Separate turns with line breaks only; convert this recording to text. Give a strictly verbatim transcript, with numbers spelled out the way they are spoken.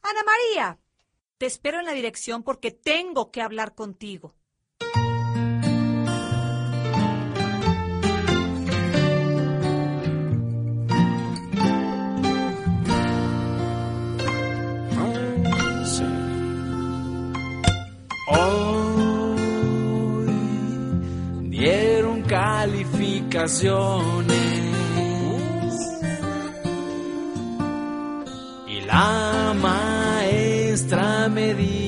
Ana María, te espero en la dirección porque tengo que hablar contigo.
Hoy dieron calificaciones y la maestra me dijo